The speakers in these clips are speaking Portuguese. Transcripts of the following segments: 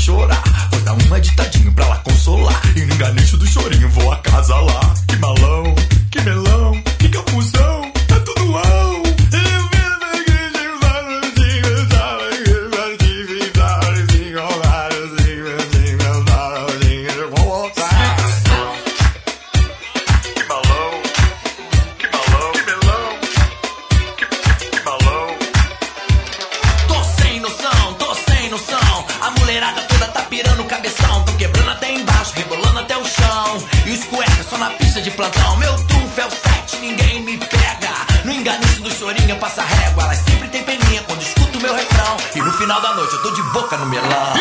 chorar. Vou dar uma ditadinho pra ela consolar. E no enganiço do chorinho vou a casa lá. Que malão, que melão, que capuzão, é tudo ão. De plantão, meu trunfo é o 7, ninguém me pega. No enganiço do chorinho passa régua. Elas sempre tem peninha quando escuto meu refrão. E no final da noite eu tô de boca no melão.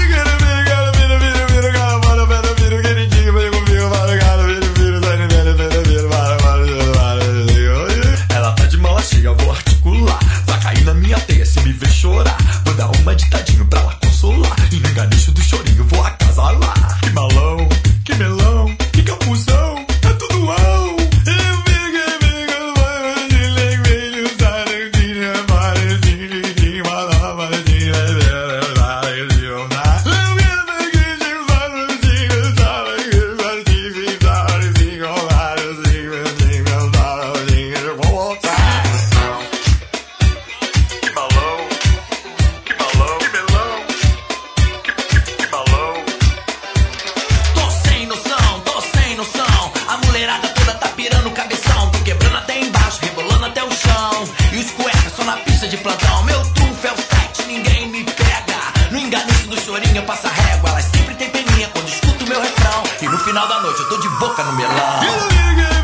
Ela tá de mala cheia, vou articular. Vai cair na minha teia se me ver chorar. Vou dar uma ditadinho pra ela consolar. E no enganiço do chorinho vou a casa lá. Que malão, que melão, que capuzão, é tudo ão. De plantão, meu trunfo é o 7, ninguém me pega. No enganiço do chorinho passa régua. Elas sempre tem peninha quando escuto meu refrão. E no final da noite eu tô de boca no melão.